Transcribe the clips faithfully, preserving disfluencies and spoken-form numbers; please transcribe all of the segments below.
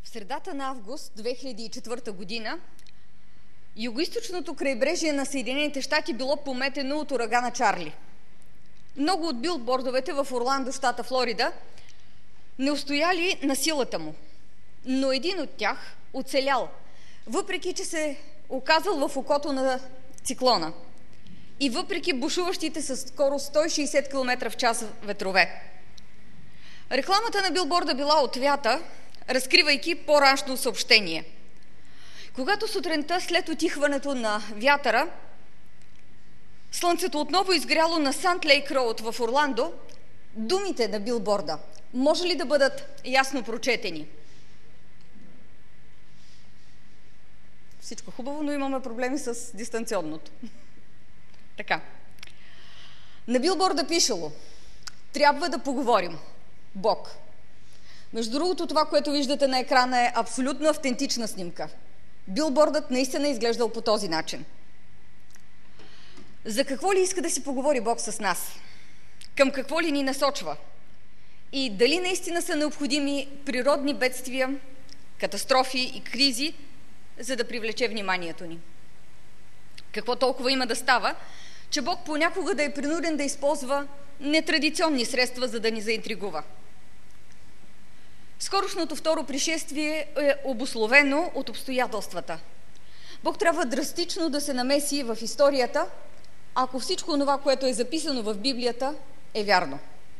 средата на август две хиляди и четвърта година югоизточното крайбрежие на Съединените щати било пометено от урагана Чарли. Много от билбордовете в Орландо, щата Флорида, не устояли на силата му, но един от тях оцелял, въпреки че се оказал в окото на циклона и въпреки бушуващите със скорост сто и шейсет километра в час ветрове. Рекламата на билборда била отвята, разкривайки по-рашно съобщение. Когато сутринта след утихването на вятъра, слънцето отново изгряло на Сант Лейк Роуд в Орландо, думите на билборда може ли да бъдат ясно прочетени? Всичко хубаво, но имаме проблеми с дистанционното. Така. На билборда пишело: трябва да поговорим. Бог. Между другото, това, което виждате на екрана, е абсолютно автентична снимка. Билбордът наистина е изглеждал по този начин. За какво ли иска да си поговори Бог с нас? Към какво ли ни насочва? И дали наистина са необходими природни бедствия, катастрофи и кризи, за да привлече вниманието ни? Какво толкова има да става, че Бог понякога да е принуден да използва нетрадиционни средства, за да ни заинтригува? Скорошното второ пришествие е обусловено от обстоятелствата. Бог трябва драстично да се намеси в историята, ако всичко това, което е записано в Библията, е вярно.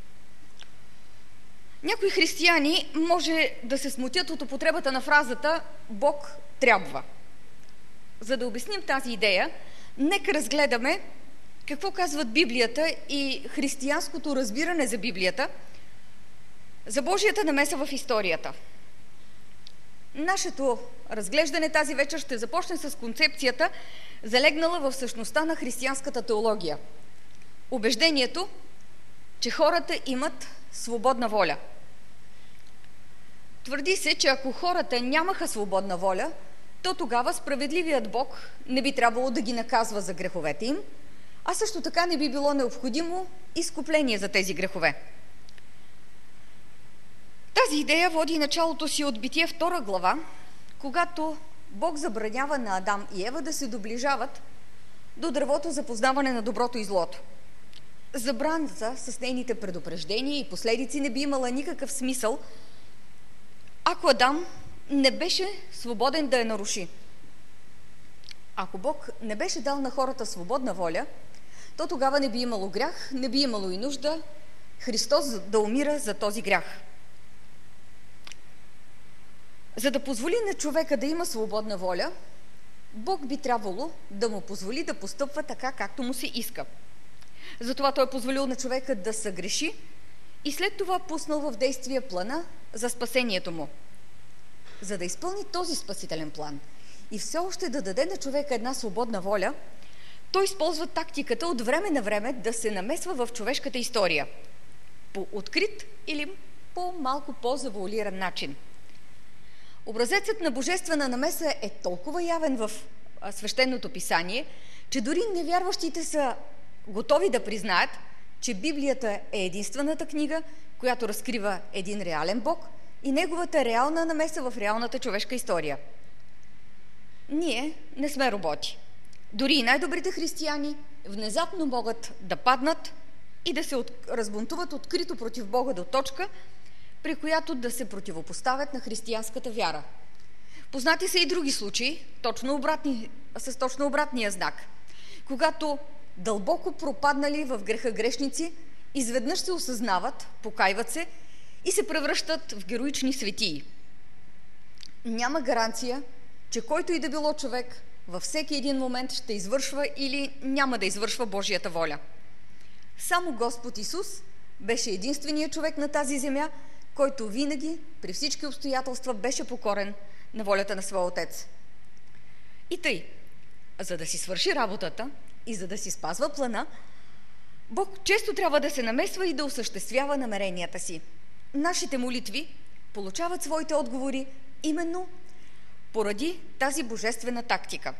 Някои християни може да се смутят от употребата на фразата «Бог трябва». За да обясним тази идея, нека разгледаме какво казват Библията и християнското разбиране за Библията, за Божията намеса в историята. Нашето разглеждане тази вечер ще започне с концепцията, залегнала в същността на християнската теология. Убеждението, че хората имат свободна воля. Твърди се, че ако хората нямаха свободна воля, то тогава справедливият Бог не би трябвало да ги наказва за греховете им, а също така не би било необходимо изкупление за тези грехове. Тази идея води началото си от Битие втора глава, когато Бог забранява на Адам и Ева да се доближават до дървото за познаване на доброто и злото. Забраната с нейните предупреждения и последици не би имала никакъв смисъл, ако Адам не беше свободен да я наруши. Ако Бог не беше дал на хората свободна воля, то тогава не би имало грях, не би имало и нужда Христос да умира за този грях. За да позволи на човека да има свободна воля, Бог би трябвало да му позволи да постъпва така, както му се иска. Затова той е позволил на човека да съгреши и след това пуснал в действие плана за спасението му. За да изпълни този спасителен план и все още да даде на човека една свободна воля, той използва тактиката от време на време да се намесва в човешката история по открит или по малко по-завуалиран начин. Образецът на божествена намеса е толкова явен в свещеното писание, че дори невярващите са готови да признаят, че Библията е единствената книга, която разкрива един реален Бог и неговата реална намеса в реалната човешка история. Ние не сме роботи. Дори и най-добрите християни внезапно могат да паднат и да се от... разбунтуват открито против Бога до точка, при която да се противопоставят на християнската вяра. Познати са и други случаи, точно обратни, с точно обратния знак, когато дълбоко пропаднали в греха грешници, изведнъж се осъзнават, покайват се и се превръщат в героични светии. Няма гаранция, че който и да било човек във всеки един момент ще извършва или няма да извършва Божията воля. Само Господ Исус беше единственият човек на тази земя, който винаги, при всички обстоятелства, беше покорен на волята на своя Отец. И тъй, за да си свърши работата и за да си спазва плана, Бог често трябва да се намесва и да осъществява намеренията си. Нашите молитви получават своите отговори именно поради тази божествена тактика.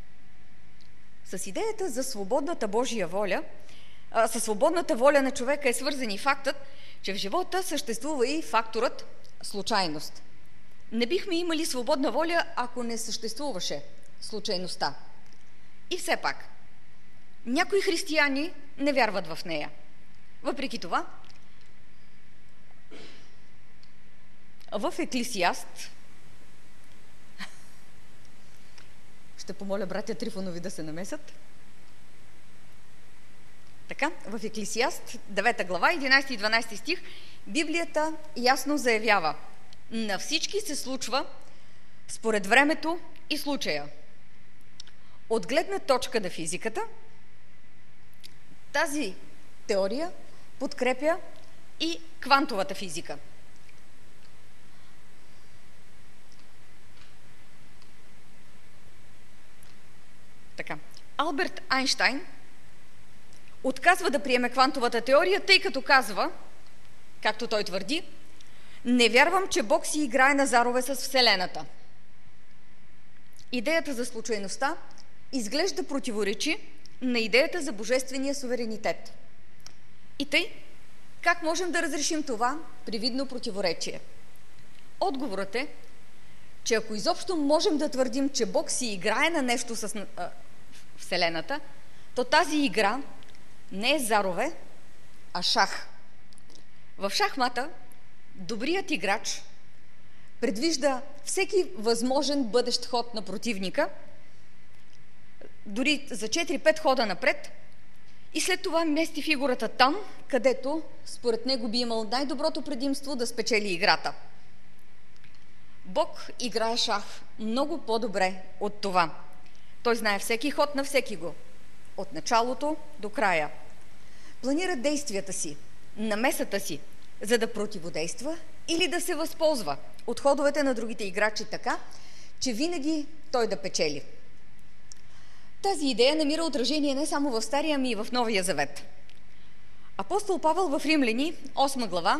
С идеята за свободната Божия воля, а, със свободната воля на човека е свързан и фактът, че в живота съществува и факторът случайност. Не бихме имали свободна воля, ако не съществуваше случайността. И все пак, някои християни не вярват в нея. Въпреки това, в Еклесиаст, ще помоля братя Трифонови да се намесят. Така, в Еклесиаст, девета глава, единайсети и дванайсети стих, Библията ясно заявява: на всички се случва според времето и случая. От гледна точка на физиката, тази теория подкрепя и квантовата физика. Така. Алберт Айнщайн отказва да приеме квантовата теория, тъй като казва, както той твърди: не вярвам, че Бог си играе на зарове с Вселената. Идеята за случайността изглежда противоречи на идеята за божествения суверенитет. И тъй, как можем да разрешим това привидно противоречие? Отговорът е, че ако изобщо можем да твърдим, че Бог си играе на нещо с а, Вселената, то тази игра не е зарове, а шах. В шахмата добрият играч предвижда всеки възможен бъдещ ход на противника, дори за четири-пет хода напред, и след това мести фигурата там, където според него би имал най-доброто предимство да спечели играта. Бог играе шах много по-добре от това. Той знае всеки ход на всеки го, от началото до края. Планира действията си, намесата си, за да противодейства или да се възползва от ходовете на другите играчи така, че винаги той да печели. Тази идея намира отражение не само в Стария, ами и в Новия Завет. Апостол Павел в Римляни, осма глава,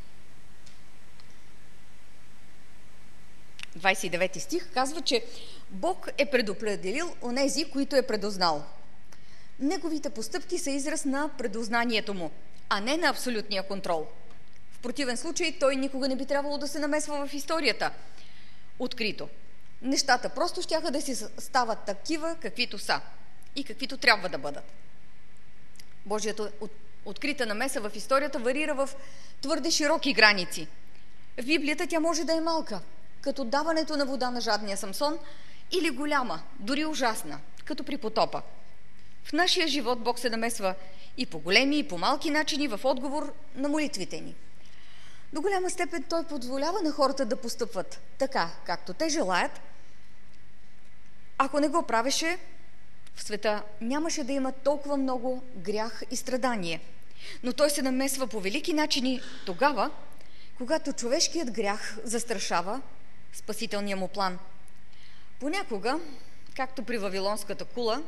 двайсет и девети стих, казва, че Бог е предопределил онези, които е предознал. Неговите постъпки са израз на предознанието му, а не на абсолютния контрол. В противен случай той никога не би трябвало да се намесва в историята открито. Нещата просто щяха да си стават такива, каквито са и каквито трябва да бъдат. Божията открита намеса в историята варира в твърде широки граници. В Библията тя може да е малка, като даването на вода на жадния Самсон, или голяма, дори ужасна, като при потопа. В нашия живот Бог се намесва и по големи, и по малки начини в отговор на молитвите ни. До голяма степен Той позволява на хората да постъпват така, както те желаят. Ако не го правеше, в света нямаше да има толкова много грях и страдание. Но Той се намесва по велики начини тогава, когато човешкият грях застрашава спасителния му план. Понякога, както при Вавилонската кула,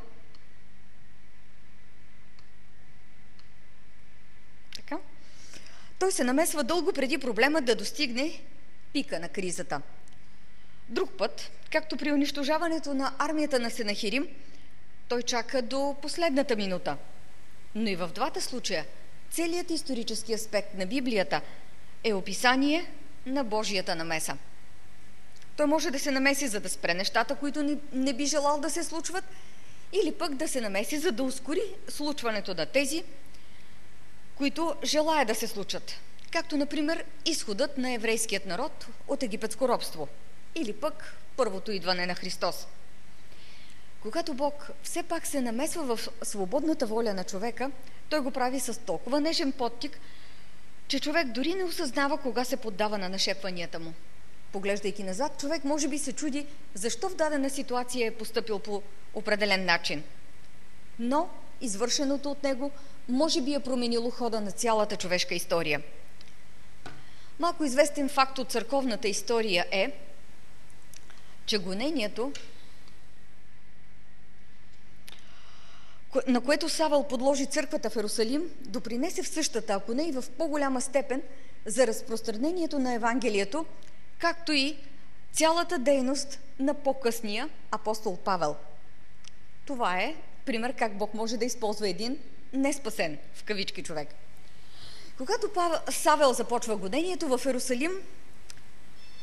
така, той се намесва дълго преди проблема да достигне пика на кризата. Друг път, както при унищожаването на армията на Сенахирим, той чака до последната минута. Но и в двата случая целият исторически аспект на Библията е описание на Божията намеса. Той може да се намеси, за да спре нещата, които не, не би желал да се случват, или пък да се намеси, за да ускори случването на тези, които желая да се случат. Както, например, изходът на еврейският народ от египетско робство, или пък първото идване на Христос. Когато Бог все пак се намесва в свободната воля на човека, Той го прави с толкова нежен подтик, че човек дори не осъзнава кога се поддава на нашепванията му. Поглеждайки назад, човек може би се чуди защо в дадена ситуация е постъпил по определен начин. Но извършеното от него може би е променило хода на цялата човешка история. Малко известен факт от църковната история е, че гонението, на което Савел подложи църквата в Йерусалим, допринесе в същата, ако не и в по-голяма степен, за разпространението на Евангелието, както и цялата дейност на по-късния апостол Павел. Това е пример как Бог може да използва един неспасен, в кавички, човек. Когато Павел, Савел започва гонението в Йерусалим,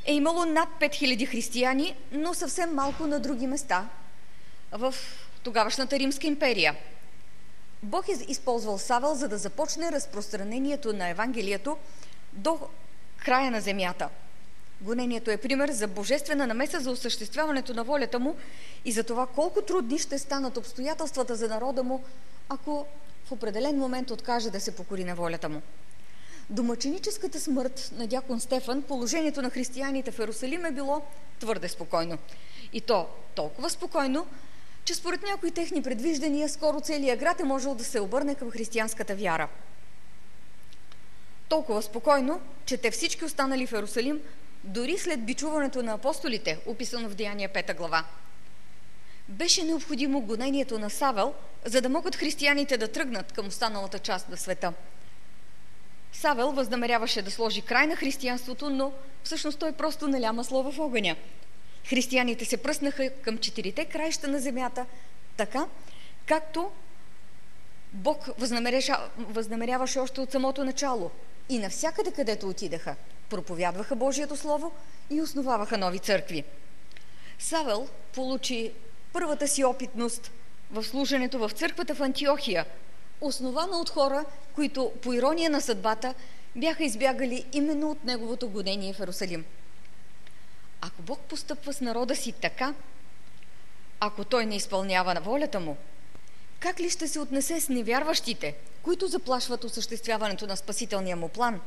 е имало над пет хиляди християни, но съвсем малко на други места в тогавашната Римска империя. Бог е използвал Савел, за да започне разпространението на Евангелието до края на земята. Гонението е пример за божествена намеса за осъществяването на волята му и за това колко трудни ще станат обстоятелствата за народа му, ако в определен момент откаже да се покори на волята му. До мъченическата смърт на дякон Стефан положението на християните в Йерусалим е било твърде спокойно. И то толкова спокойно, че според някои техни предвиждания скоро целият град е можел да се обърне към християнската вяра. Толкова спокойно, че те всички останали в Йерусалим, дори след бичуването на апостолите, описано в Деяния пета глава. Беше необходимо гонението на Савел, за да могат християните да тръгнат към останалата част на света. Савел възнамеряваше да сложи край на християнството, но всъщност той просто наля масло в огъня. Християните се пръснаха към четирите краища на земята, така както Бог възнамеряваше още от самото начало. И навсякъде, където отидаха, проповядваха Божието Слово и основаваха нови църкви. Савел получи първата си опитност в служенето в църквата в Антиохия, основана от хора, които по ирония на съдбата бяха избягали именно от неговото гонение в Йерусалим. Ако Бог постъпва с народа си така, ако той не изпълнява на волята му, как ли ще се отнесе с невярващите, които заплашват осъществяването на спасителния му план?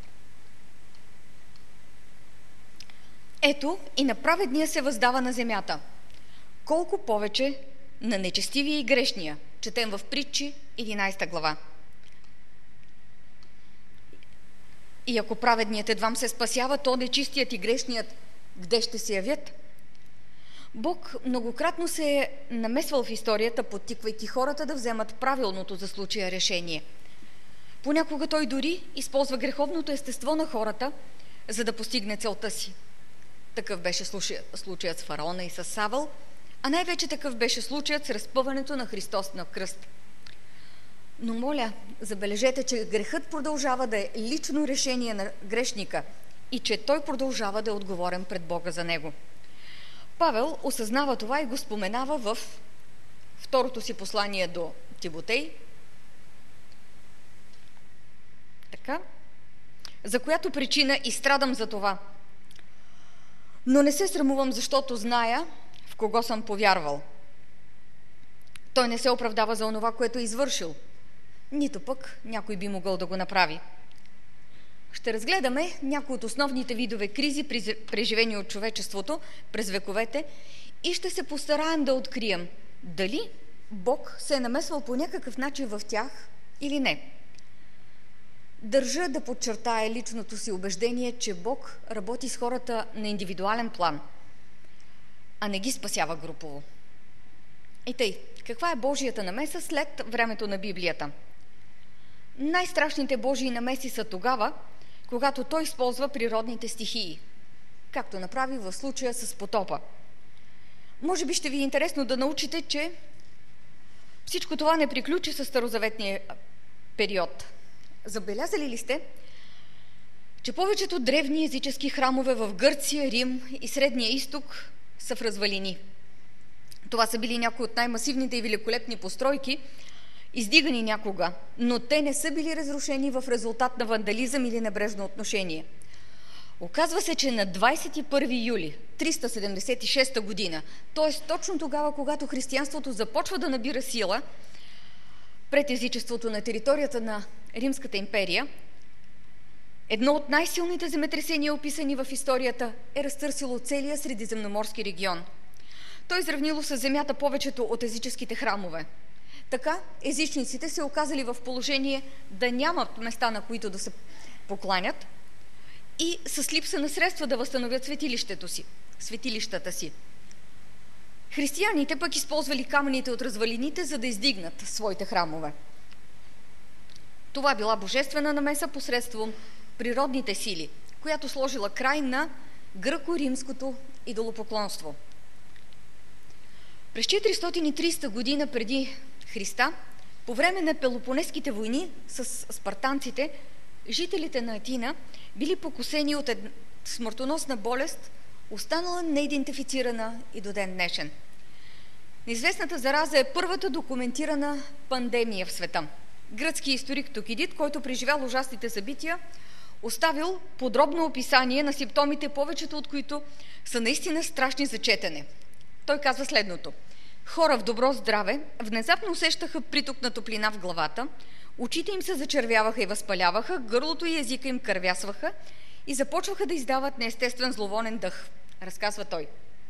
Ето и на праведния се въздава на земята. Колко повече на нечестивия и грешния, четем в Притчи, единадесета глава. И ако праведният едвам се спасява, то нечистият и грешният где ще се явят? Бог многократно се е намесвал в историята, подтиквайки хората да вземат правилното за случая решение. Понякога той дори използва греховното естество на хората, за да постигне целта си. Такъв беше случаят с фараона и с Савел, а най-вече такъв беше случаят с разпъването на Христос на кръст. Но моля, забележете, че грехът продължава да е лично решение на грешника и че той продължава да е отговорен пред Бога за него. Павел осъзнава това и го споменава в второто си послание до Тимотей, така, за която причина и страдам за това. Но не се срамувам, защото зная в кого съм повярвал. Той не се оправдава за онова, което е извършил, нито пък някой би могъл да го направи. Ще разгледаме някои от основните видове кризи, преживени от човечеството през вековете и ще се постараем да открием дали Бог се е намесвал по някакъв начин в тях или не. Държа да подчертая личното си убеждение, че Бог работи с хората на индивидуален план, а не ги спасява групово. И тъй, каква е Божията намеса след времето на Библията? Най-страшните Божии намеси са тогава, когато той използва природните стихии, както направи в случая с потопа. Може би ще ви е интересно да научите, че всичко това не приключи с старозаветния период. Забелязали ли сте, че повечето древни езически храмове в Гърция, Рим и Средния изток са в развалини? Това са били някои от най-масивните и великолепни постройки, издигани някога, но те не са били разрушени в резултат на вандализъм или небрежно отношение. Оказва се, че на двадесет и първи юли триста седемдесет и шеста година, т.е. точно тогава, когато християнството започва да набира сила пред езичеството на територията на Римската империя, едно от най-силните земетресения, описани в историята, е разтърсило целия средиземноморски регион. Той изравнило с земята повечето от езическите храмове. Така езичниците се оказали в положение да нямат места, на които да се покланят, и с липса на средства да възстановят светилището си, светилищата си. Християните пък използвали камъните от развалините, за да издигнат своите храмове. Това била божествена намеса посредством природните сили, която сложила край на гръко-римското идолопоклонство. През четиристотин и тридесета година преди Христа, по време на Пелопонеските войни с спартанците, жителите на Атина били покусени от, ед... смъртоносна болест, останала неидентифицирана и до ден днешен. Неизвестната зараза е първата документирана пандемия в света. Гръцки историк Тукидид, който преживял ужасните събития, оставил подробно описание на симптомите, повечето от които са наистина страшни за четене. Той казва следното. Хора в добро здраве внезапно усещаха приток на топлина в главата, очите им се зачервяваха и възпаляваха, гърлото и езика им кървясваха и започваха да издават неестествен зловонен дъх, разказва той.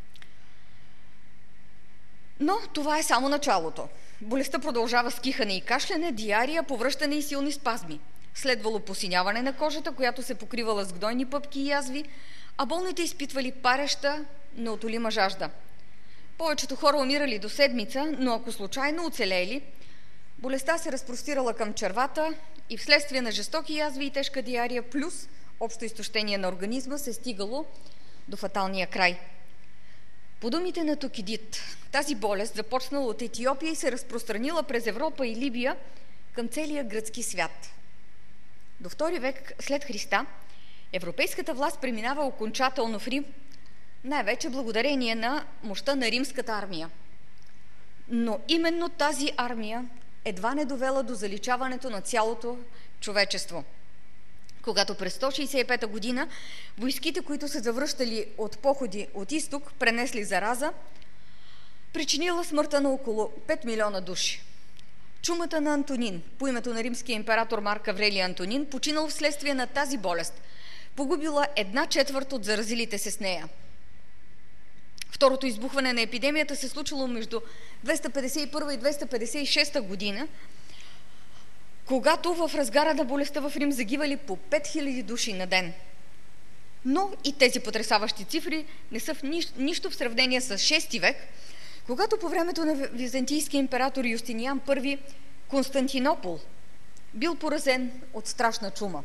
Но това е само началото. Болестта продължава с кихане и кашляне, диария, повръщане и силни спазми. Следвало посиняване на кожата, която се покривала с гнойни пъпки и язви, а болните изпитвали пареща, неотолима жажда. Повечето хора умирали до седмица, но ако случайно оцелели, болестта се разпростирала към червата и вследствие на жестоки язви и тежка диария плюс общо изтощение на организма се стигало до фаталния край. По думите на Тукидид, тази болест започнала от Етиопия и се разпространила през Европа и Либия към целия гръцки свят. До втори век след Христа европейската власт преминава окончателно в Рим, най-вече благодарение на мощта на римската армия. Но именно тази армия едва не довела до заличаването на цялото човечество. Когато през сто шейсет и пета година войските, които се завръщали от походи от изток, пренесли зараза, причинила смъртта на около пет милиона души. Чумата на Антонин, по името на римския император Марк Аврелий Антонин, починал вследствие на тази болест, погубила една четвърт от заразилите се с нея. Второто избухване на епидемията се случило между двеста петдесет и първа и двеста петдесет и шеста година, когато в разгара на болестта в Рим загивали по пет хиляди души на ден. Но и тези потресаващи цифри не са в нищо в сравнение с шести век, когато по времето на византийския император Юстиниан първи Константинопол бил поразен от страшна чума.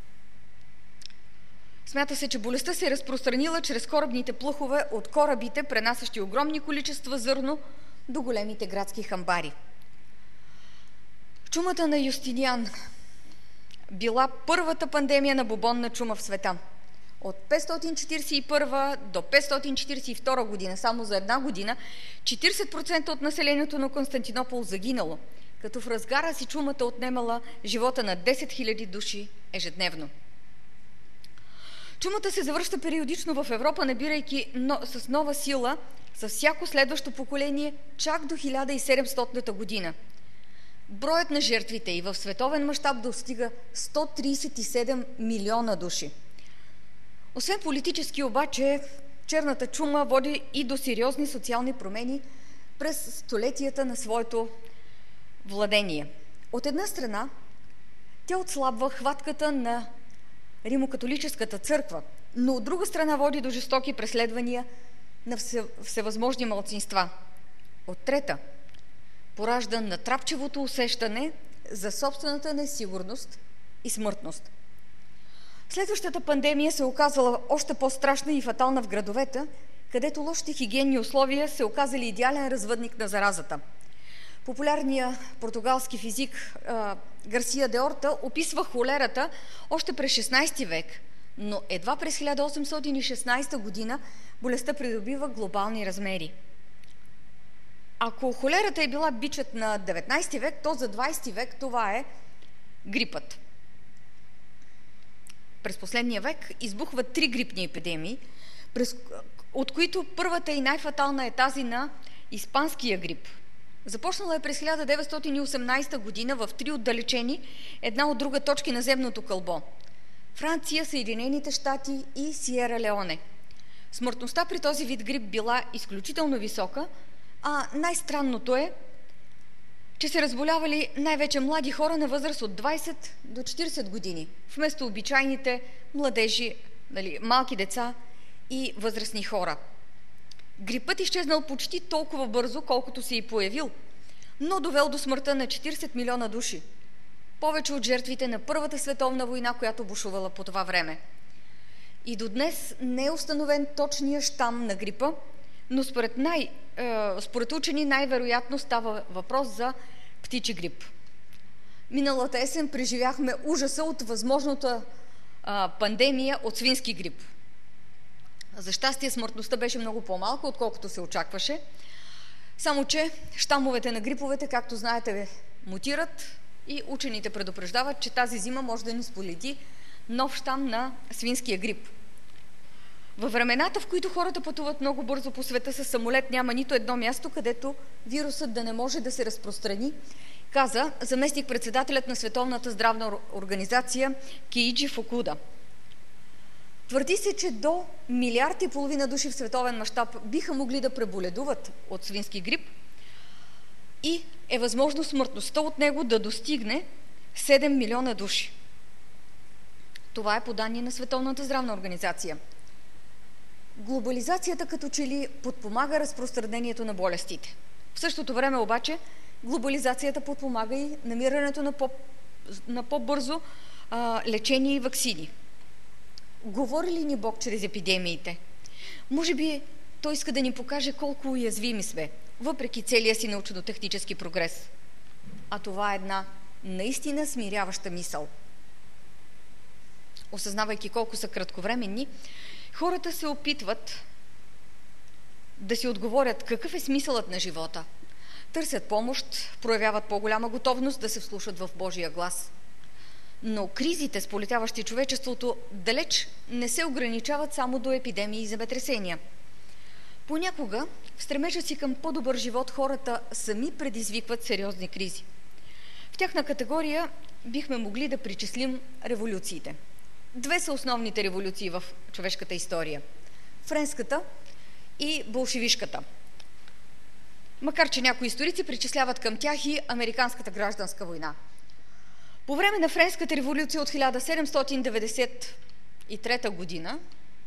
Смята се, че болестта се е разпространила чрез корабните плъхове от корабите, пренасящи огромни количества зърно до големите градски хамбари. Чумата на Юстиниан била първата пандемия на бубонна чума в света. От петстотин четиридесет и първа до петстотин четиридесет и втора година, само за една година, четиридесет процента от населението на Константинопол загинало, като в разгара си чумата отнемала живота на десет хиляди души ежедневно. Чумата се завръща периодично в Европа, набирайки но, с нова сила за всяко следващо поколение чак до хиляда и седемстотната година. Броят на жертвите и в световен мащаб достига сто тридесет и седем милиона души. Освен политически обаче, черната чума води и до сериозни социални промени през столетията на своето владение. От една страна, тя отслабва хватката на римокатолическата църква, но от друга страна води до жестоки преследвания на всевъзможни малцинства. От трета, поражда натрапчивото усещане за собствената несигурност и смъртност. Следващата пандемия се оказала още по-страшна и фатална в градовете, където лошите хигиенни условия се оказали идеален развъдник на заразата. Популярният португалски физик Гарсия де Орта описва холерата още през шестнадесети век, но едва през хиляда осемстотин и шестнадесета година болестта придобива глобални размери. Ако холерата е била бичът на деветнадесети век, то за двадесети век това е грипът. През последния век избухват три грипни епидемии, през, от които първата и най-фатална е тази на испанския грип. Започнала е през хиляда деветстотин и осемнадесета година в три отдалечени една от друга точки на земното кълбо – Франция, Съединените щати и Сиера Леоне. Смъртността при този вид грип била изключително висока, а най-странното е, че се разболявали най-вече млади хора на възраст от двадесет до четиридесет години, вместо обичайните младежи, нали, малки деца и възрастни хора. Грипът изчезнал почти толкова бързо, колкото се и появил, но довел до смъртта на четиридесет милиона души. Повече от жертвите на Първата световна война, която бушувала по това време. И до днес не е установен точния щам на грипа, но според, най, е, според учени най-вероятно става въпрос за птичи грип. Миналата есен преживяхме ужаса от възможната е, пандемия от свински грип. За щастие, смъртността беше много по-малка, отколкото се очакваше. Само че щамовете на гриповете, както знаете, мутират и учените предупреждават, че тази зима може да ни сполети нов щам на свинския грип. Във времената, в които хората пътуват много бързо по света с самолет, няма нито едно място, където вирусът да не може да се разпространи, каза заместник-председателят на Световната здравна организация Кииджи Фукуда. Твърди се, че до милиард и половина души в световен мащаб биха могли да преболедуват от свински грип и е възможно смъртността от него да достигне седем милиона души. Това е по данни на Световната здравна организация. Глобализацията като че ли подпомага разпространението на болестите. В същото време обаче глобализацията подпомага и намирането на, по, на по-бързо а, лечение и ваксини. Говори ли ни Бог чрез епидемиите? Може би Той иска да ни покаже колко уязвими сме, въпреки целия си научно-технически прогрес. А това е една наистина смиряваща мисъл. Осъзнавайки колко са кратковременни, хората се опитват да си отговорят какъв е смисълът на живота. Търсят помощ, проявяват по-голяма готовност да се вслушат в Божия глас. Но кризите, сполетяващи човечеството, далеч не се ограничават само до епидемии и земетресения. Понякога, в стремежа си към по-добър живот, хората сами предизвикват сериозни кризи. В тяхна категория бихме могли да причислим революциите. Две са основните революции в човешката история – френската и болшевишката. Макар че някои историци причисляват към тях и американската гражданска война. По време на Френската революция от хиляда седемстотин деветдесет и трета година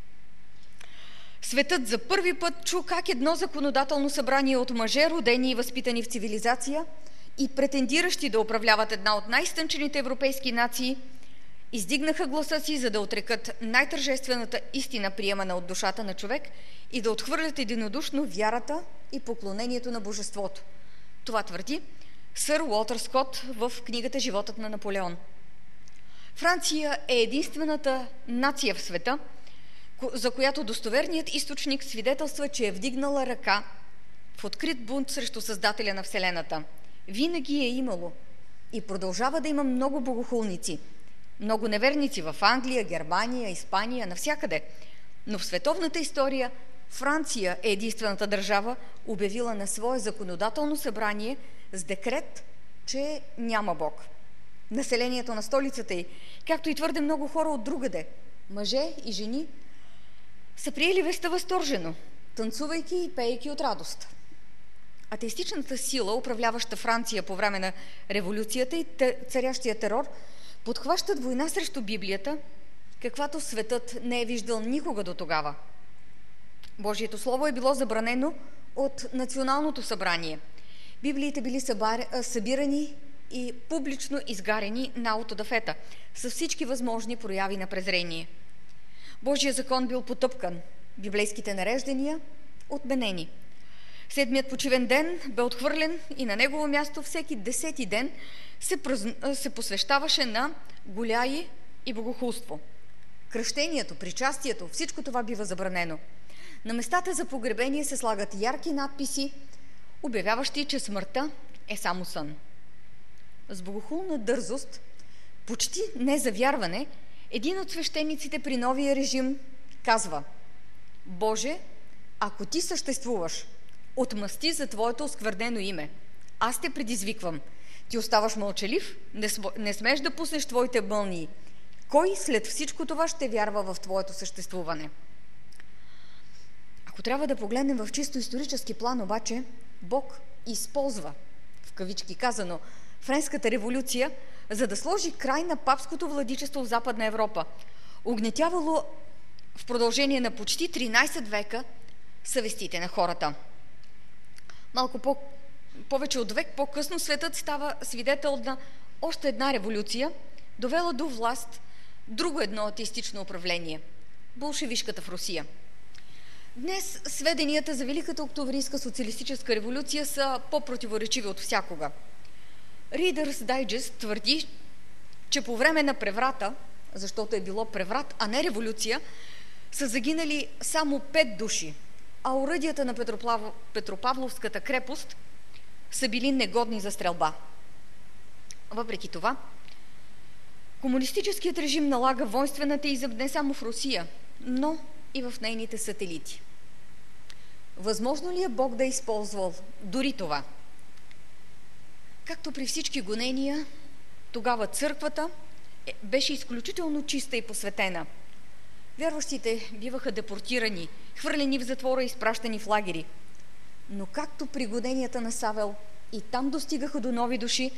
светът за първи път чу как едно законодателно събрание от мъже, родени и възпитани в цивилизация и претендиращи да управляват една от най-стънчените европейски нации, издигнаха гласа си, за да отрекат най-тържествената истина, приемана от душата на човек, и да отхвърлят единодушно вярата и поклонението на божеството. Това твърди сър Уолтер Скот в книгата «Животът на Наполеон». Франция е единствената нация в света, за която достоверният източник свидетелства, че е вдигнала ръка в открит бунт срещу Създателя на Вселената. Винаги е имало и продължава да има много богохулници, много неверници в Англия, Германия, Испания, навсякъде. Но в световната история Франция е единствената държава, обявила на свое законодателно събрание с декрет, че няма Бог. Населението на столицата й, както и твърде много хора от другаде, мъже и жени, са приели веста възторжено, танцувайки и пеейки от радост. Атеистичната сила, управляваща Франция по време на революцията и царящия терор, подхващат война срещу Библията, каквато светът не е виждал никога до тогава. Божието Слово е било забранено от Националното събрание. Библиите били събирани и публично изгарени на аутодафета, с всички възможни прояви на презрение. Божия закон бил потъпкан, библейските нареждания отменени. Седмият почивен ден бе отхвърлен и на негово място всеки десети ден се, празн... се посвещаваше на голяи и богохулство. Кръщението, причастието, всичко това бива забранено. На местата за погребение се слагат ярки надписи, обявяващи, че смъртта е само сън. С богохулна дързост, почти не за вярване, един от свещениците при новия режим казва: Боже, ако ти съществуваш, отмъсти за твоето осквернено име. Аз те предизвиквам. Ти оставаш мълчалив, не, см... не смеш да пуснеш твоите бълни. Кой след всичко това ще вярва в твоето съществуване? Ако трябва да погледнем в чисто исторически план, обаче, Бог използва, в кавички казано, Френската революция, за да сложи край на папското владичество в Западна Европа, угнетявало в продължение на почти тринайсет века съвестите на хората. Малко по, повече от век по-късно светът става свидетел на още една революция, довела до власт друго едно атеистично управление – болшевишката в Русия. Днес сведенията за Великата октомврийска социалистическа революция са по-противоречиви от всякога. Reader's Digest твърди, че по време на преврата, защото е било преврат, а не революция, са загинали само пет души, а оръдията на Петроплав... Петропавловската крепост са били негодни за стрелба. Въпреки това, комунистическият режим налага воинствен атеизъм не само в Русия, но и в нейните сателити. Възможно ли е Бог да е използвал дори това? Както при всички гонения, тогава църквата беше изключително чиста и посветена. Вярващите биваха депортирани, хвърлени в затвора и изпращани в лагери. Но както при гоненията на Савел, и там достигаха до нови души,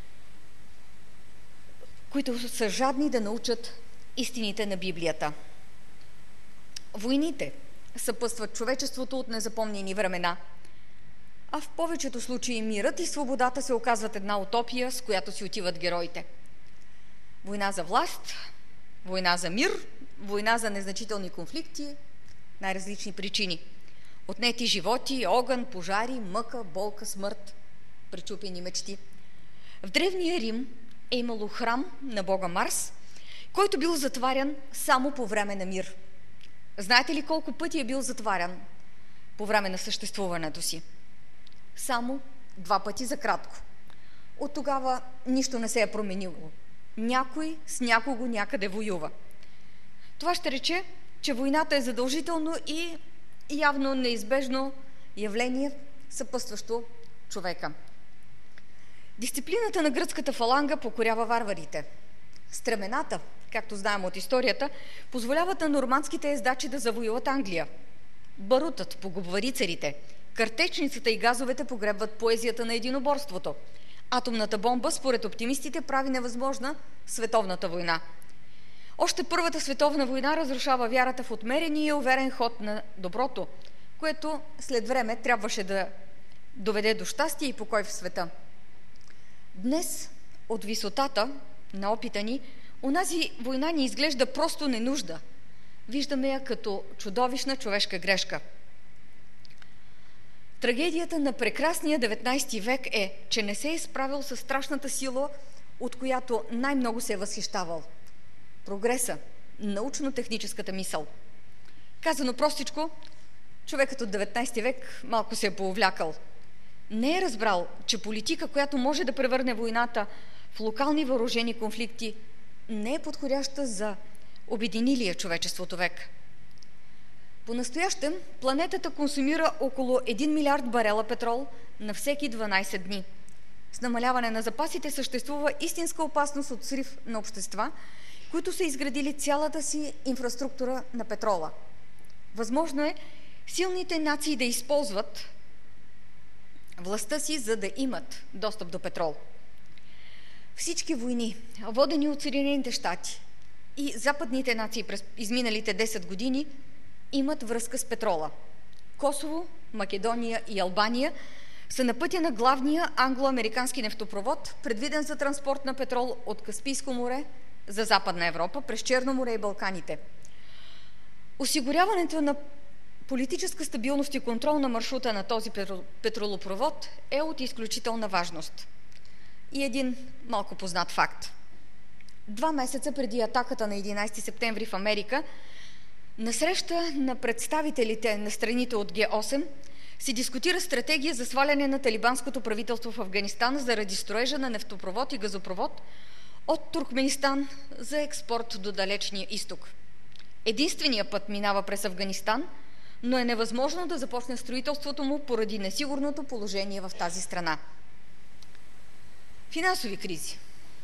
които са жадни да научат истините на Библията. Войните съпътстват човечеството от незапомнени времена, а в повечето случаи мирът и свободата се оказват една утопия, с която си отиват героите. Война за власт, война за мир, война за незначителни конфликти, най-различни причини. Отнети животи, огън, пожари, мъка, болка, смърт, пречупени мечти. В Древния Рим е имало храм на бога Марс, който бил затварян само по време на мир. Знаете ли колко пъти е бил затварян по време на съществуването си? Само два пъти за кратко. От тогава нищо не се е променило. Някой с някого някъде воюва. Това ще рече, че войната е задължително и явно неизбежно явление, съпътстващо човека. Дисциплината на гръцката фаланга покорява варварите. Стремената, както знаем от историята, позволяват на нормандските ездачи да завоюват Англия. Барутът погубва рицарите. Картечницата и газовете погребват поезията на единоборството. Атомната бомба, според оптимистите, прави невъзможна световната война. Още Първата световна война разрушава вярата в отмерения и уверен ход на доброто, което след време трябваше да доведе до щастие и покой в света. Днес, от висотата на опита ни, онази война ни изглежда просто ненужда. Виждаме я като чудовищна човешка грешка. Трагедията на прекрасния деветнайсети век е, че не се е справил с страшната сила, от която най-много се е възхищавал. Прогреса, научно-техническата мисъл. Казано простичко, човекът от деветнайсети век малко се е поувлякал. Не е разбрал, че политика, която може да превърне войната в локални въоръжени конфликти, не е подходяща за обединилия човечеството век. По-настоящем планетата консумира около един милиард барела петрол на всеки дванайсет дни. С намаляване на запасите съществува истинска опасност от срив на общества, които са изградили цялата си инфраструктура на петрола. Възможно е силните нации да използват властта си, за да имат достъп до петрол. Всички войни, водени от Съединените щати и западните нации през изминалите десет години, имат връзка с петрола. Косово, Македония и Албания са на пътя на главния англо-американски нефтопровод, предвиден за транспорт на петрол от Каспийско море за Западна Европа, през Черно море и Балканите. Осигуряването на политическа стабилност и контрол на маршрута на този петролопровод е от изключителна важност. И един малко познат факт. Два месеца преди атаката на единайсети септември в Америка, на среща на представителите на страните от Ге осем се дискутира стратегия за сваляне на талибанското правителство в Афганистан заради строежа на нефтопровод и газопровод от Туркменистан за експорт до далечния изток. Единственият път минава през Афганистан, но е невъзможно да започне строителството му поради несигурното положение в тази страна. Финансови кризи.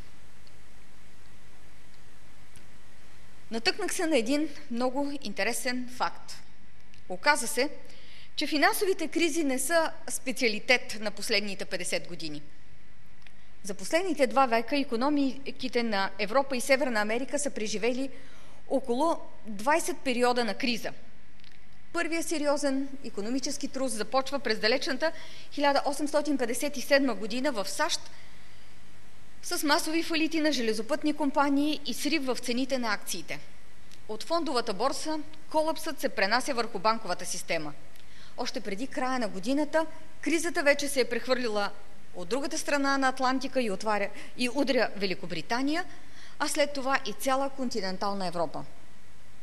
Натъкнах се на един много интересен факт. Оказа се, че финансовите кризи не са специалитет на последните петдесет години. За последните два века икономиките на Европа и Северна Америка са преживели около двайсет периода на криза. Първият сериозен икономически трус започва през далечната хиляда осемстотин петдесет и седма година в САЩ с масови фалити на железопътни компании и срив в цените на акциите. От фондовата борса колапсът се пренася върху банковата система. Още преди края на годината кризата вече се е прехвърлила от другата страна на Атлантика и, отваря, и удря Великобритания, а след това и цяла континентална Европа.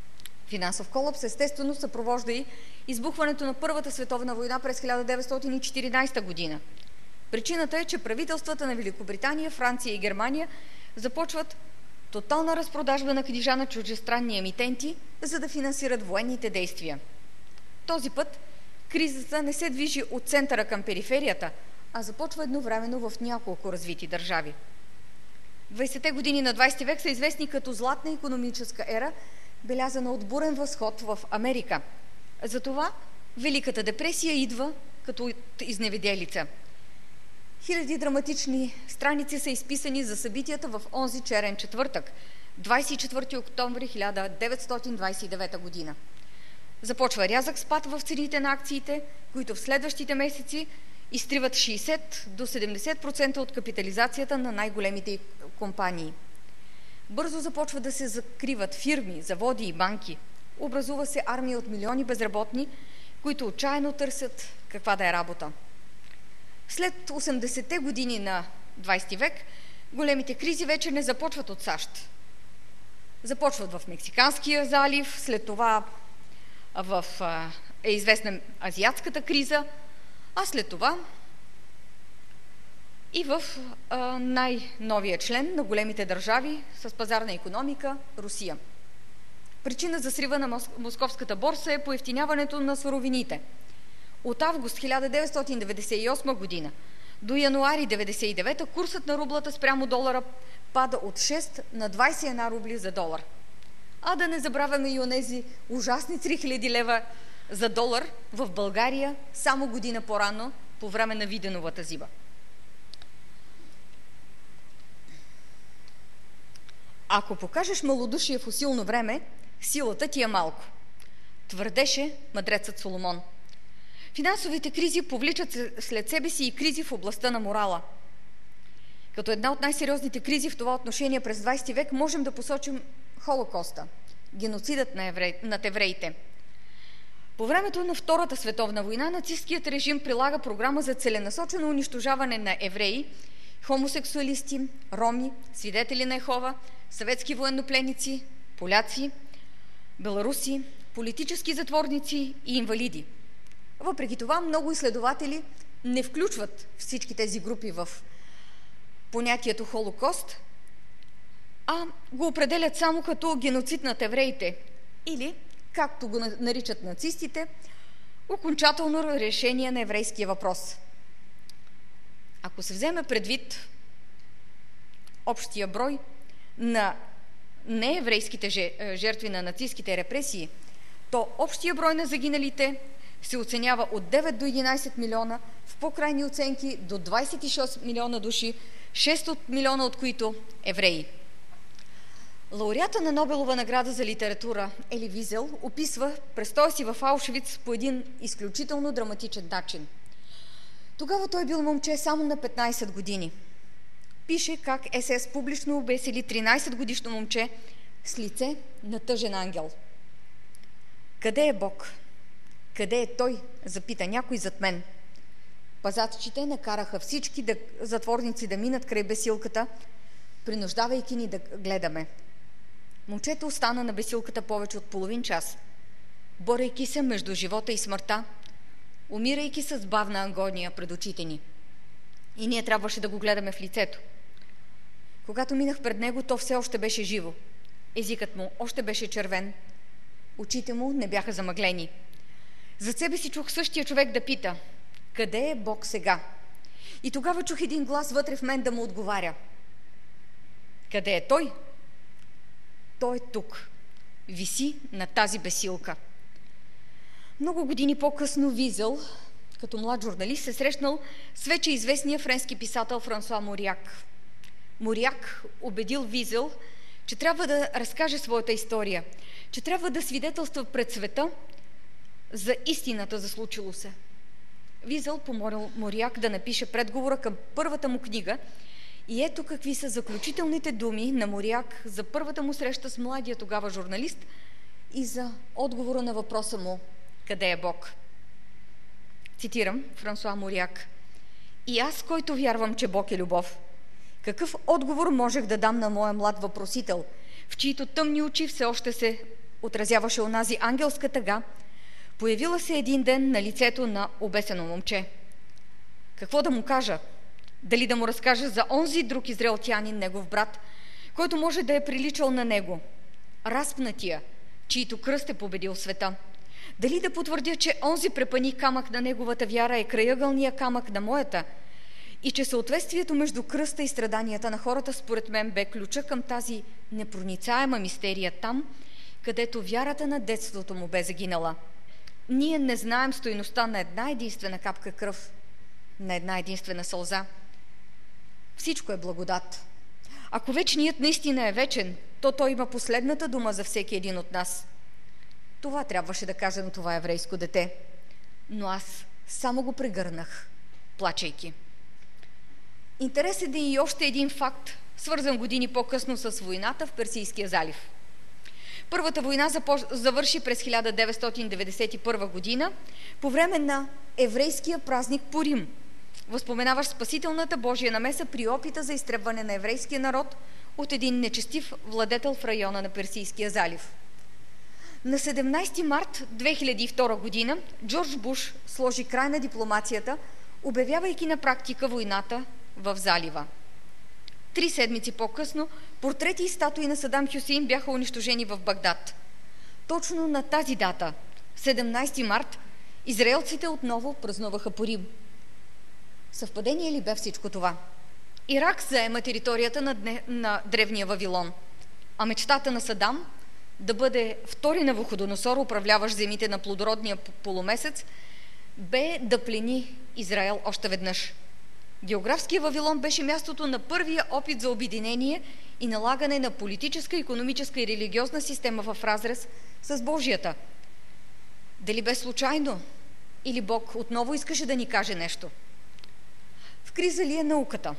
Финансов колапс естествено съпровожда и избухването на Първата световна война през хиляда деветстотин и четиринадесета година. Причината е, че правителствата на Великобритания, Франция и Германия започват тотална разпродажба на книжа на чуждестранни емитенти, за да финансират военните действия. Този път кризата не се движи от центъра към периферията, а започва едновременно в няколко развити държави. двадесетте години на двадесети век са известни като златна икономическа ера, белязана от бурен възход в Америка. Затова Великата депресия идва като изневиделица. Хиляди драматични страници са изписани за събитията в онзи черен четвъртък, двадесет и четвърти октомври хиляда деветстотин двадесет и девета година. Започва рязък спад в цените на акциите, които в следващите месеци изтриват шейсет до седемдесет процента от капитализацията на най-големите компании. Бързо започва да се закриват фирми, заводи и банки. Образува се армия от милиони безработни, които отчаяно търсят каква да е работа. След осемдесетте години на двадесети век, големите кризи вече не започват от САЩ. Започват в Мексиканския залив, след това в, е известна азиатската криза, а след това и в а, най-новия член на големите държави с пазарна икономика – Русия. Причина за срива на Мос... московската борса е поевтиняването на суровините. От август хиляда деветстотин деветдесет и осма година до януари деветдесет и девета курсът на рублата спрямо долара пада от шест на двадесет и една рубли за долар. А да не забравяме и онези ужасни три хиляди лева за долар в България само година по-рано, по време на Виденовата зима. Ако покажеш малодушие в усилно време, силата ти е малко. Твърдеше мъдрецът Соломон. Финансовите кризи повличат след себе си и кризи в областта на морала. Като една от най-сериозните кризи в това отношение през двадесети век можем да посочим Холокоста, геноцидът на евре... над евреите. По времето на Втората световна война нацисткият режим прилага програма за целенасочено унищожаване на евреи, хомосексуалисти, роми, свидетели на Йехова, съветски военнопленници, поляци, беларуси, политически затворници и инвалиди. Въпреки това, много изследователи не включват всички тези групи в понятието Холокост, а го определят само като геноцид над евреите или, както го наричат нацистите, окончателно решение на еврейския въпрос. Ако се вземе предвид общия брой на нееврейските жертви на нацистските репресии, то общия брой на загиналите се оценява от девет до единадесет милиона, в по-крайни оценки до двадесет и шест милиона души, шест милиона от които евреи. Лауреата на Нобелова награда за литература Ели Визел описва престоя си в Аушвиц по един изключително драматичен начин. Тогава той бил момче само на петнадесет години. Пише как ес ес публично обесили тринадесетгодишно момче с лице на тъжен ангел. Къде е Бог? Къде е той? Запита някой зад мен. Пазачите накараха всички да, затворници да минат край бесилката, принуждавайки ни да гледаме. Момчето остана на бесилката повече от половин час, борейки се между живота и смъртта, умирайки с бавна агония пред очите ни. И ние трябваше да го гледаме в лицето. Когато минах пред него, то все още беше живо. Езикът му още беше червен. Очите му не бяха замъглени. Зад себе си чух същия човек да пита: къде е Бог сега? И тогава чух един глас вътре в мен да му отговаря: къде е той? Той е тук. Виси на тази бесилка. Много години по-късно Визел, като млад журналист, се срещнал с вече известния френски писател Франсуа Моряк. Моряк убедил Визел, че трябва да разкаже своята история, че трябва да свидетелства пред света за истината за случило се. Визел помолил Моряк да напише предговора към първата му книга и ето какви са заключителните думи на Моряк за първата му среща с младия тогава журналист и за отговора на въпроса му: къде е Бог? Цитирам Франсуа Моряк: и аз, който вярвам, че Бог е любов, какъв отговор можех да дам на моя млад въпросител, в чието тъмни очи все още се отразяваше онази ангелска тъга, появила се един ден на лицето на обесено момче. Какво да му кажа? Дали да му разкажа за онзи друг израелтянин, негов брат, който може да е приличал на него, разпнатия, чието кръст е победил света? Дали да потвърдя, че онзи препъни камък на неговата вяра е краягълния камък на моята и че съответствието между кръста и страданията на хората според мен бе ключа към тази непроницаема мистерия там, където вярата на детството му бе загинала? Ние не знаем стойността на една единствена капка кръв, на една единствена сълза. Всичко е благодат. Ако вечният наистина е вечен, то той има последната дума за всеки един от нас. Това трябваше да кажа на това еврейско дете, но аз само го прегърнах, плачейки. Интересен е и още един факт, свързан години по-късно с войната в Персийския залив. Първата война започ... завърши през хиляда деветстотин деветдесет и първа година по време на еврейския празник Пурим, възпоменаващ спасителната Божия намеса при опита за изтребване на еврейския народ от един нечестив владетел в района на Персийския залив. На седемнайсети март две хиляди и втора година Джордж Буш сложи край на дипломацията, обявявайки на практика войната в залива. Три седмици по-късно портрети и статуи на Садам Хюсейн бяха унищожени в Багдад. Точно на тази дата, седемнайсети март, израелците отново празнуваха Пурим. Съвпадение ли бе всичко това? Ирак заема територията на, дне, на древния Вавилон, а мечтата на Садам да бъде втори Навуходоносор, управляващ земите на плодородния полумесец, бе да плени Израел още веднъж. Географския Вавилон беше мястото на първия опит за обединение и налагане на политическа, икономическа и религиозна система в разрез с Божията. Дали бе случайно? Или Бог отново искаше да ни каже нещо? В криза ли е науката?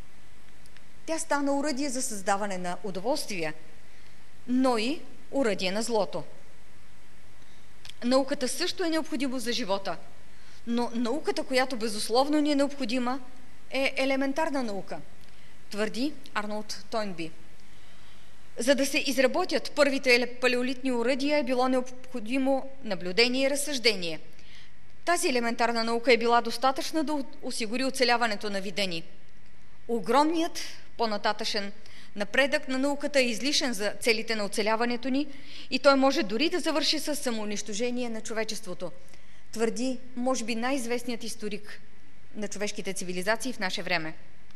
Тя стана уръдие за създаване на удоволствия, но и уръдие на злото. Науката също е необходима за живота, но науката, която безусловно ни е необходима, е елементарна наука, твърди Арнолд Тойнби. За да се изработят първите палеолитни уръдия е било необходимо наблюдение и разсъждение. Тази елементарна наука е била достатъчна да осигури оцеляването на вида ни. Огромният по-нататъшен напредък на науката е излишен за целите на оцеляването ни и той може дори да завърши с самоунищожение на човечеството, твърди, може би, най-известният историк на човешките цивилизации в наше време.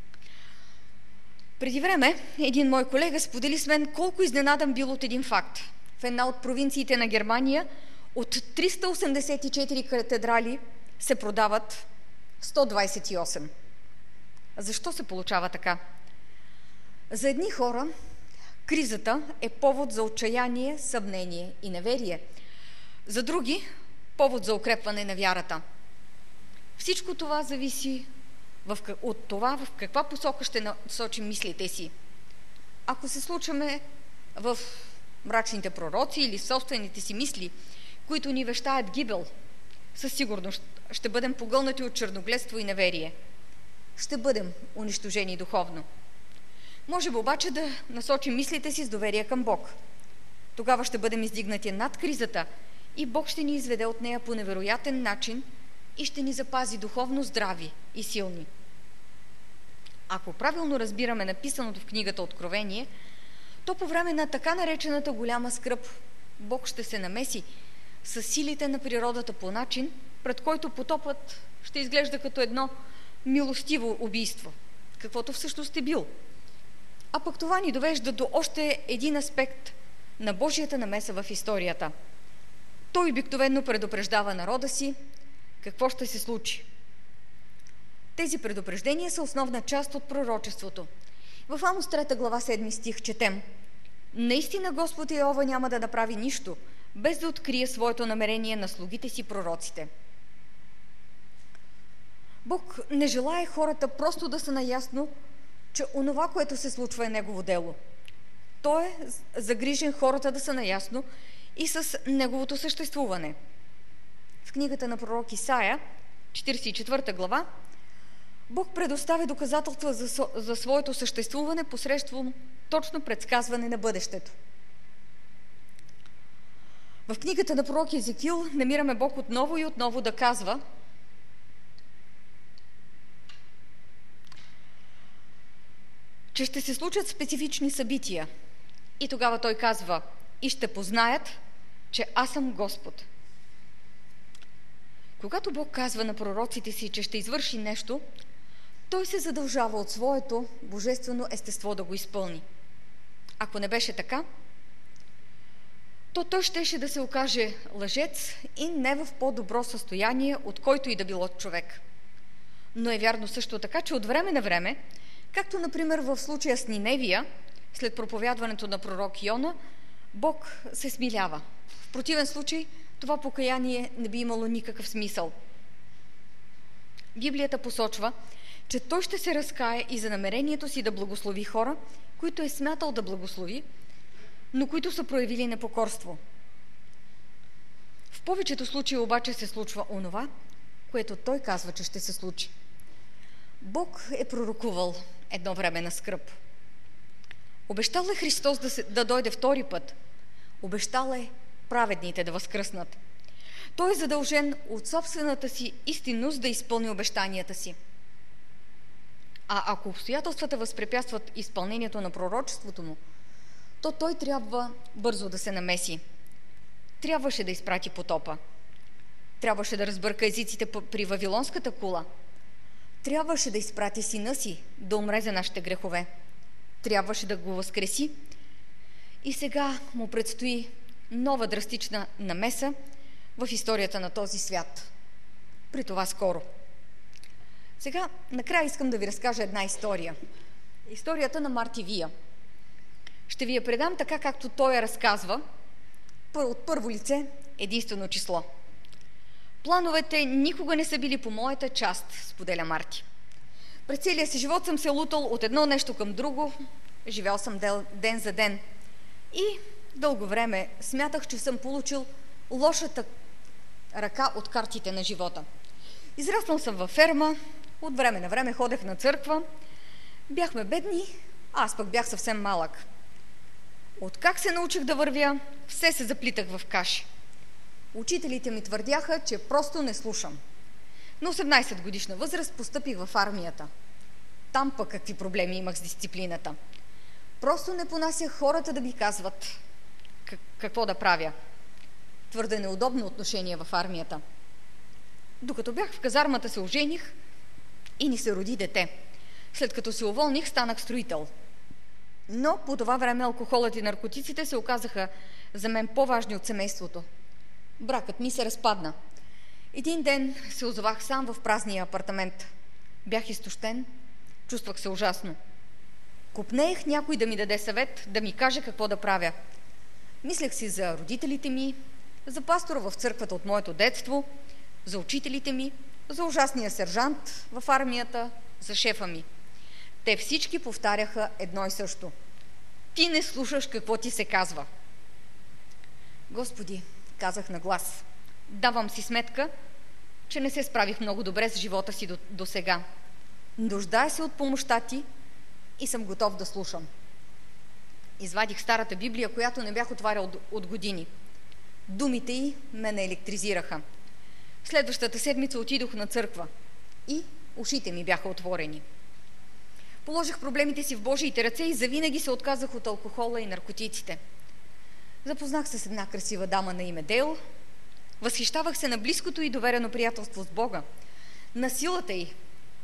Преди време един мой колега сподели с мен колко изненадан бил от един факт. В една от провинциите на Германия от триста осемдесет и четири катедрали се продават сто двайсет и осем. Защо се получава така? За едни хора кризата е повод за отчаяние, съмнение и неверие. За други – повод за укрепване на вярата. Всичко това зависи в, от това в каква посока ще насочим мислите си. Ако се случваме в мрачните пророци или в собствените си мисли, които ни вещаят гибел, със сигурност ще бъдем погълнати от черногледство и неверие. Ще бъдем унищожени духовно. Може би обаче да насочим мислите си с доверие към Бог. Тогава ще бъдем издигнати над кризата и Бог ще ни изведе от нея по невероятен начин и ще ни запази духовно здрави и силни. Ако правилно разбираме написаното в книгата Откровение, то по време на така наречената голяма скръб Бог ще се намеси с силите на природата по начин, пред който потопът ще изглежда като едно милостиво убийство, каквото всъщност е бил. А пък това ни довежда до още един аспект на Божията намеса в историята. Той обикновено предупреждава народа си какво ще се случи. Тези предупреждения са основна част от пророчеството. В Амос трета глава седми стих четем: наистина Господ Йehова няма да направи нищо, без да открие своето намерение на слугите си пророците. Бог не желае хората просто да са наясно, че онова, което се случва, е Негово дело. Той е загрижен хората да са наясно и с Неговото съществуване. В книгата на пророк Исаия, четиридесет и четвърта глава, Бог предоставя доказателства за, за своето съществуване посредством точно предсказване на бъдещето. В книгата на пророк Езекил намираме Бог отново и отново да казва: че ще се случат специфични събития. И тогава той казва: и ще познаят, че аз съм Господ. Когато Бог казва на пророците си, че ще извърши нещо, той се задължава от своето божествено естество да го изпълни. Ако не беше така, то той щеше да се окаже лъжец и не в по-добро състояние, от който и да било човек. Но е вярно също така, че от време на време, както например в случая с Ниневия, след проповядването на пророк Йона, Бог се смилява. В противен случай това покаяние не би имало никакъв смисъл. Библията посочва, че той ще се разкае и за намерението си да благослови хора, които е смятал да благослови, но които са проявили непокорство. В повечето случаи обаче се случва онова, което той казва, че ще се случи. Бог е пророкувал едно време на скръб. Обещал е Христос да, се, да дойде втори път. Обещал е праведните да възкръснат. Той е задължен от собствената си истинност да изпълни обещанията си. А ако обстоятелствата възпрепятстват изпълнението на пророчеството му, то той трябва бързо да се намеси. Трябваше да изпрати потопа. Трябваше да разбърка езиците при Вавилонската кула. Трябваше да изпрати сина си да умре за нашите грехове. Трябваше да го възкреси. И сега му предстои нова драстична намеса в историята на този свят. При това скоро. Сега, накрая искам да ви разкажа една история. Историята на Марти Вия. Ще ви я предам така, както той я разказва, от първо лице, единствено число. Плановете никога не са били по моята част, споделя Марти. През целия си живот съм се лутал от едно нещо към друго, живял съм ден за ден и дълго време смятах, че съм получил лошата ръка от картите на живота. Израснал съм във ферма, от време на време ходех на църква, бяхме бедни, а аз пък бях съвсем малък. Откак се научих да вървя, все се заплитах в каши. Учителите ми твърдяха, че просто не слушам. На осемнайсет годишна възраст постъпих в армията. Там пък какви проблеми имах с дисциплината. Просто не понасях хората да ми казват какво да правя. Твърде неудобно отношение в армията. Докато бях в казармата, се ожених и ни се роди дете. След като се уволних, станах строител. Но по това време алкохолът и наркотиците се оказаха за мен по-важни от семейството. Бракът ми се разпадна. Един ден се озовах сам в празния апартамент. Бях изтощен, чувствах се ужасно. Копнеех някой да ми даде съвет, да ми каже какво да правя. Мислех си за родителите ми, за пастора в църквата от моето детство, за учителите ми, за ужасния сержант в армията, за шефа ми. Те всички повтаряха едно и също. Ти не слушаш какво ти се казва. Господи, казах на глас, давам си сметка, че не се справих много добре с живота си до, до сега. Нуждая се от помощта ти и съм готов да слушам. Извадих старата Библия, която не бях отварял от, от години. Думите й ме наелектризираха. Следващата седмица отидох на църква и ушите ми бяха отворени. Положих проблемите си в Божиите ръце и завинаги се отказах от алкохола и наркотиците. Запознах се с една красива дама на име Дейл. Възхищавах се на близкото и доверено приятелство с Бога, на силата й,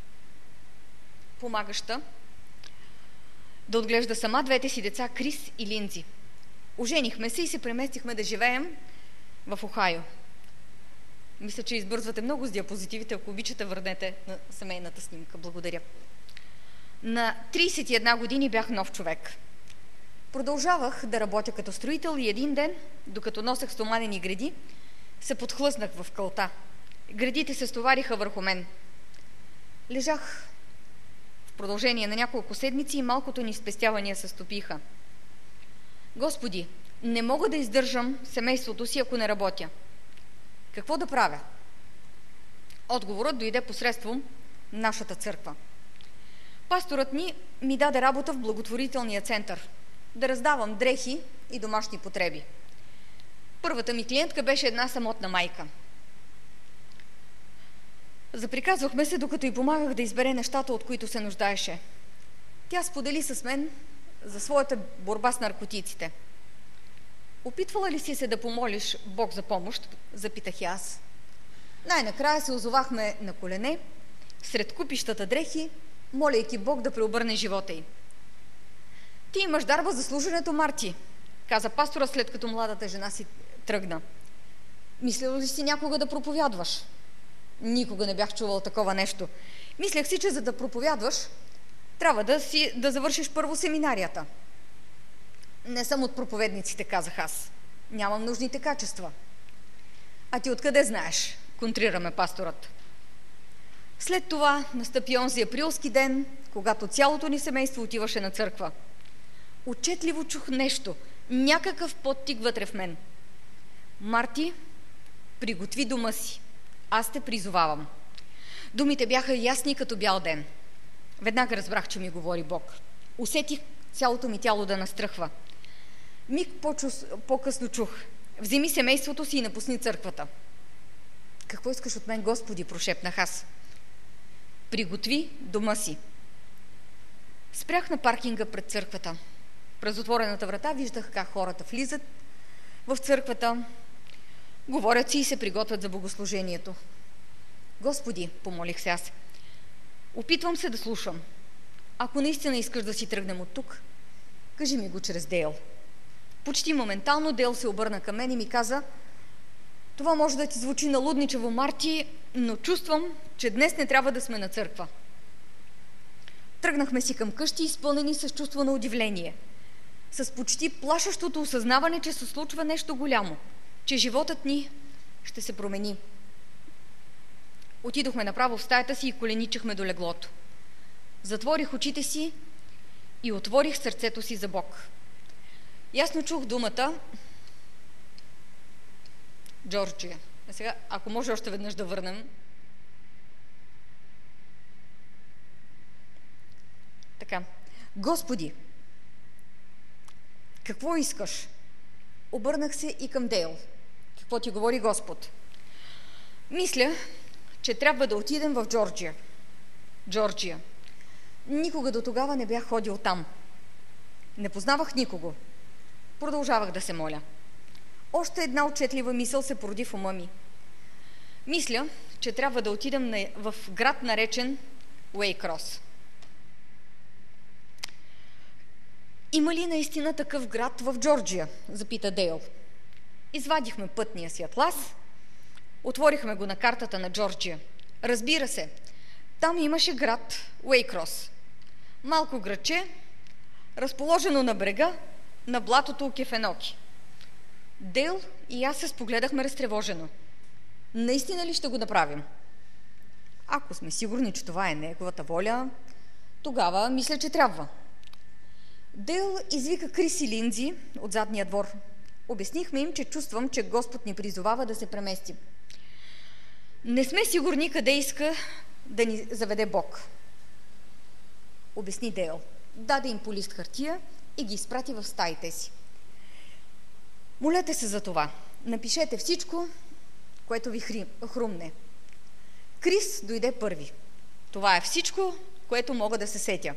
помагаща да отглежда сама двете си деца Крис и Линдзи. Оженихме се и се преместихме да живеем в Охайо. Мисля, че избързвате много с диапозитивите. Ако обичате, върнете на семейната снимка. Благодаря. На трийсет и една години бях нов човек. Продължавах да работя като строител и един ден, докато носех стоманени греди, се подхлъзнах в кълта. Гредите се стовариха върху мен. Лежах в продължение на няколко седмици и малкото ни спестявания се стопиха. Господи, не мога да издържам семейството си, ако не работя. Какво да правя? Отговорът дойде посредством нашата църква. Пасторът ни ми даде работа в благотворителния център, да раздавам дрехи и домашни потреби. Първата ми клиентка беше една самотна майка. Заприказвахме се, докато й помагах да избере нещата, от които се нуждаеше. Тя сподели с мен за своята борба с наркотиците. Опитвала ли си се да помолиш Бог за помощ? Запитах и аз. Най-накрая се озовахме на колене, сред купищата дрехи, молейки Бог да преобърне живота й. Ти имаш дарба за служенето, Марти, каза пастора, след като младата жена си тръгна. Мислила ли си някога да проповядваш? Никога не бях чувал такова нещо. Мислех си, че за да проповядваш, трябва да, си, да завършиш първо семинарията. Не съм от проповедниците, казах аз. Нямам нужните качества. А ти откъде знаеш? Контрираме пасторът. След това настъпи онзи априлски ден, когато цялото ни семейство отиваше на църква. Отчетливо чух нещо, някакъв подтик вътре в мен. Марти, приготви дома си. Аз те призовавам. Думите бяха ясни като бял ден. Веднага разбрах, че ми говори Бог. Усетих цялото ми тяло да настръхва. Миг по-късно чух. Вземи семейството си и напусни църквата. Какво искаш от мен, Господи, прошепнах аз. Приготви дома си. Спрях на паркинга пред църквата. През отворената врата виждах как хората влизат в църквата, говорят си и се приготвят за богослужението. Господи, помолих се аз, опитвам се да слушам. Ако наистина искаш да си тръгнем от тук, кажи ми го чрез Дейл. Почти моментално Дейл се обърна към мен и ми каза: това може да ти звучи налудничево, Марти, но чувствам, че днес не трябва да сме на църква. Тръгнахме си към къщи, изпълнени с чувство на удивление, с почти плашещото осъзнаване, че се случва нещо голямо, че животът ни ще се промени. Отидохме направо в стаята си и коленичахме до леглото. Затворих очите си и отворих сърцето си за Бог. Ясно чух думата Джорджия. А сега, ако може още веднъж да върнем. Така. Господи, какво искаш? Обърнах се и към Дейл. Какво ти говори Господ? Мисля, че трябва да отидем в Джорджия. Джорджия. Никога до тогава не бях ходил там. Не познавах никого. Продължавах да се моля. Още една отчетлива мисъл се породи в ума ми. Мисля, че трябва да отидем на, в град, наречен Уейкрос. Има ли наистина такъв град в Джорджия? Запита Дейл. Извадихме пътния си атлас, отворихме го на картата на Джорджия. Разбира се, там имаше град Уейкрос. Малко градче, разположено на брега, на блатото Кефеноки. Дейл и аз се спогледахме разтревожено. Наистина ли ще го направим? Ако сме сигурни, че това е неговата воля, тогава мисля, че трябва. Дейл извика Крис и Линдзи от задния двор. Обяснихме им, че чувствам, че Господ ни призовава да се преместим. Не сме сигурни къде иска да ни заведе Бог, обясни Дейл. Даде им по лист хартия и ги изпрати в стаите си. Молете се за това. Напишете всичко, което ви хрумне. Крис дойде първи. Това е всичко, което мога да се сетя,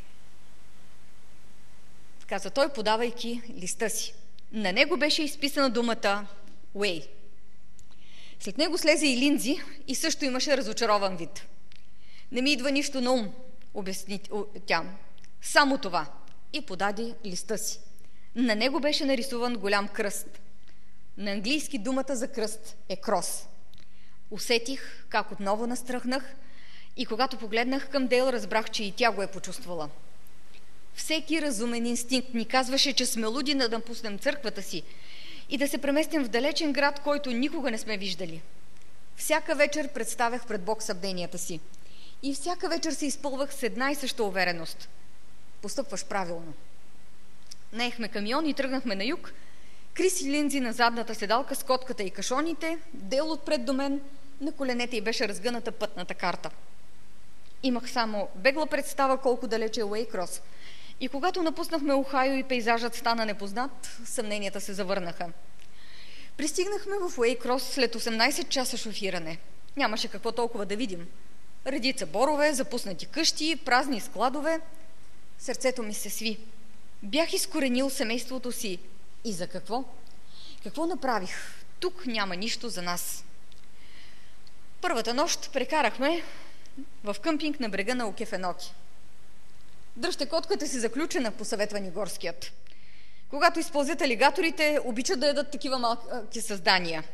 каза той, подавайки листа си. На него беше изписана думата Уей. След него слезе и Линдзи и също имаше разочарован вид. Не ми идва нищо на ум, обясни тя. Само това. И подаде листа си. На него беше нарисуван голям кръст. На английски думата за кръст е крос. Усетих как отново настръхнах и когато погледнах към Дейл, разбрах, че и тя го е почувствала. Всеки разумен инстинкт ни казваше, че сме луди да напуснем църквата си и да се преместим в далечен град, който никога не сме виждали. Всяка вечер представях пред Бог събденията си и всяка вечер се изпълвах с една и съща увереност. Постъпваш правилно. Наехме камион и тръгнахме на юг. Крис и Линдзи на задната седалка с котката и кашоните, Дейл отпред до мен, на коленете й беше разгъната пътната карта. Имах само бегла представа колко далече е Уейкрос. И когато напуснахме Охайо и пейзажът стана непознат, съмненията се завърнаха. Пристигнахме в Уейкрос след осемнайсет часа шофиране. Нямаше какво толкова да видим. Редица борове, запуснати къщи, празни складове. Сърцето ми се сви. Бях изкоренил семейството си. И за какво? Какво направих? Тук няма нищо за нас. Първата нощ прекарахме в къмпинг на брега на Окефеноки. Дръжте котката си заключена, посъветва ни горският. Когато изпълзят алигаторите, обичат да ядат такива малки създания.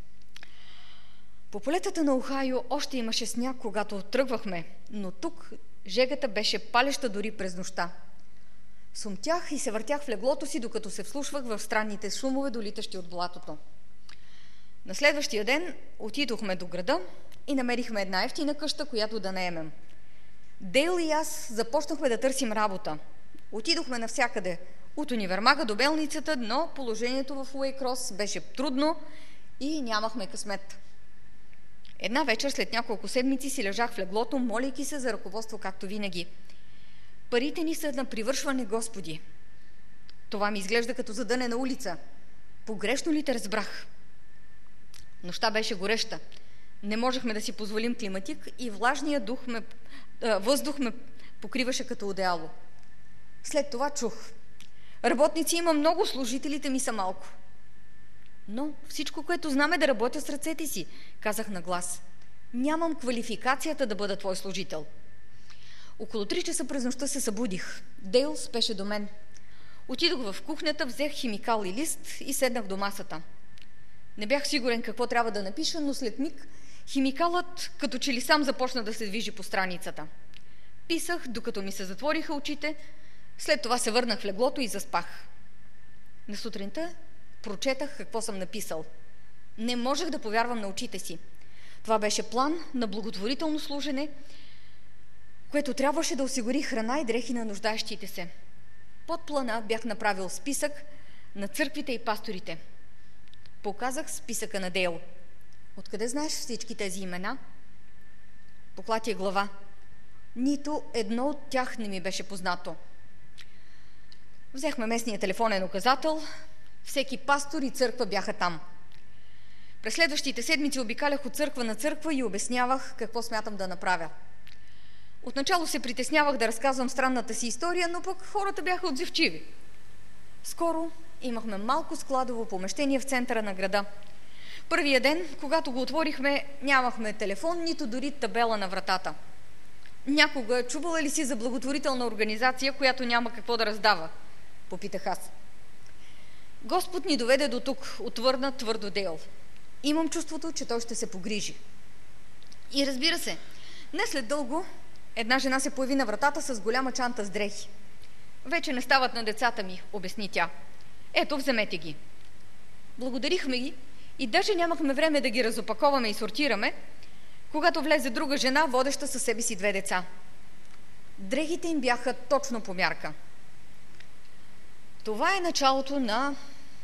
По полетата на Охайо още имаше сняг, когато тръгвахме, но тук жегата беше палеща дори през нощта. Сумтях и се въртях в леглото си, докато се вслушвах в странните шумове, долитащи от блатото. На следващия ден отидохме до града и намерихме една ефтина къща, която да наемем. Дейл и аз започнахме да търсим работа. Отидохме навсякъде, от универмага до белницата, но положението в Уейкрос беше трудно и нямахме късмет. Една вечер след няколко седмици си лежах в леглото, молейки се за ръководство, както винаги. Парите ни са на привършване, Господи. Това ми изглежда като задънена улица. Погрешно ли те разбрах? Нощта беше гореща. Не можехме да си позволим климатик и влажния дух ме, а, въздух ме покриваше като одеяло. След това чух: работници има много, служителите ми са малко. Но всичко, което знам, е да работя с ръцете си, казах на глас. Нямам квалификацията да бъда твой служител. Около три часа през нощта се събудих. Дейл спеше до мен. Отидох в кухнята, взех химикал и лист и седнах до масата. Не бях сигурен какво трябва да напиша, но след миг химикалът като че ли сам започна да се движи по страницата. Писах, докато ми се затвориха очите, след това се върнах в леглото и заспах. На сутринта прочетах какво съм написал. Не можех да повярвам на очите си. Това беше план на благотворително служене, което трябваше да осигури храна и дрехи на нуждаещите се. Под плана бях направил списък на църквите и пасторите. Показах списъка на Дейл. Откъде знаеш всички тези имена? Поклатих глава. Нито едно от тях не ми беше познато. Взехме местния телефонен указател. Всеки пастор и църква бяха там. През следващите седмици обикалях от църква на църква и обяснявах какво смятам да направя. Отначало се притеснявах да разказвам странната си история, но пък хората бяха отзивчиви. Скоро имахме малко складово помещение в центъра на града. Първия ден, когато го отворихме, нямахме телефон, нито дори табела на вратата. Някога чувала ли си за благотворителна организация, която няма какво да раздава? Попитах аз. Господ ни доведе до тук, отвърна твърдо Дейл. Имам чувството, че той ще се погрижи. И разбира се, не след дълго една жена се появи на вратата с голяма чанта с дрехи. Вече не стават на децата ми, обясни тя. Ето, вземете ги. Благодарихме ги и даже нямахме време да ги разопаковаме и сортираме, когато влезе друга жена, водеща със себе си две деца. Дрехите им бяха точно по мярка. Това е началото на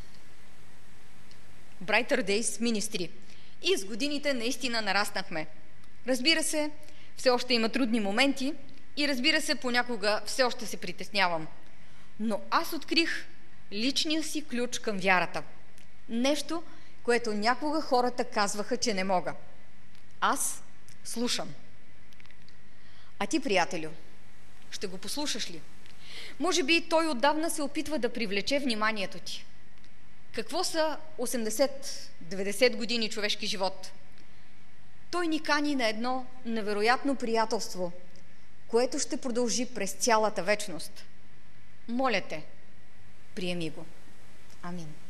Brighter Days Ministry. И с годините наистина нараснахме. Разбира се, все още има трудни моменти и разбира се, понякога все още се притеснявам. Но аз открих личния си ключ към вярата. Нещо, което някога хората казваха, че не мога. Аз слушам. А ти, приятелю, ще го послушаш ли? Може би той отдавна се опитва да привлече вниманието ти. Какво са осемдесет-деветдесет години човешки живот? Той ни кани на едно невероятно приятелство, което ще продължи през цялата вечност. Моля те, приеми го. Амин.